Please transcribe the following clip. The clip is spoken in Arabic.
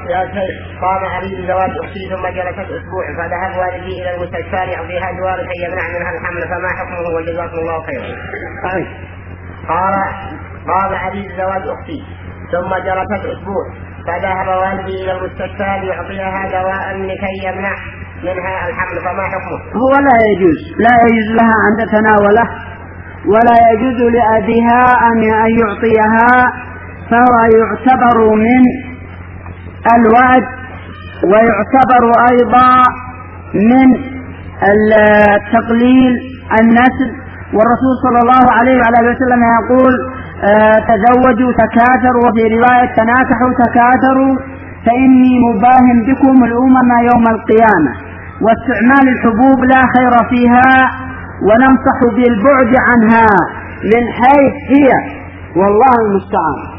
يا شيخ قام علي بزواج أختي ثم جلست أسبوع فذهب والدي إلى المستشفى يعطيها دواء كي يمنع منها الحمل فما حكمه وجزاكم الله خيرا. قام علي بزواج أختي ثم جلست أسبوع فذهب والدي إلى المستشفى ليعطيها دواء لكي يمنع منها الحمل فما حكمه؟ هو لا يجوز لها أن تتناوله ولا يجوز لأبيها أن يعطيها، فهو يعتبر من الوعد ويعتبر أيضا من التقليل النسل، والرسول صلى الله عليه وعلى وسلم يقول تزوجوا تكاثروا، وفي رواية تناكحوا تكاثروا فإني مباهم بكم الأمم يوم القيامة. واستعمال الحبوب لا خير فيها وننصح بالبعد عنها من حيث هي، والله المستعان.